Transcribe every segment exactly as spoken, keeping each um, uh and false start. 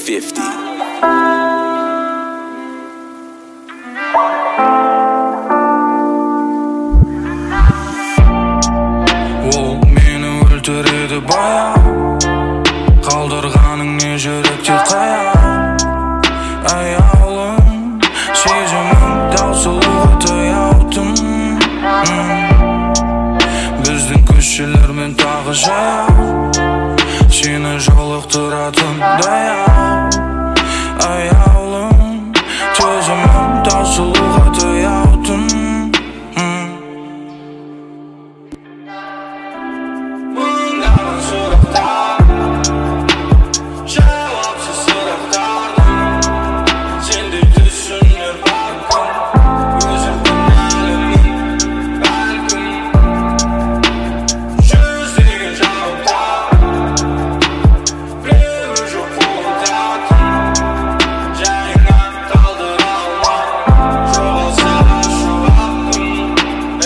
fifty. Ол мені өлтіреді баяу, қалдырғаның не жүректе қаяу. Аяулым, сезімім таусылуға таяудым. Біздің көшелермен тағы жаяу, сені жолықтыратын даяу. Аяулым, сезімім таусылуға таяудым. Мыңдаған сұрақтар, жауапсыз сұрақтардың, сендей түсінер бәлкім, өзім кінәлімін бәлкім. Жүздеген жауаптар, біреуі жоқ қолдатын, жайыңа қалдыра алмай, жоғалса шуағым.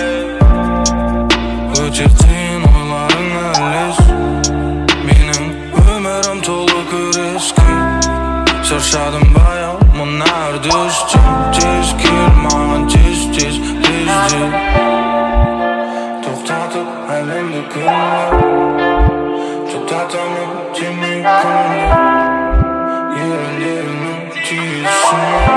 Өте қиын ойларың әлес, менің өмірім толы күреске. Шаршадым баяу мына үрдістен, тез кел маған тез тез лезде. Тоқтатып әлемді күнде, тұтатамын демей күнде, еріндеріңнің түйісіне.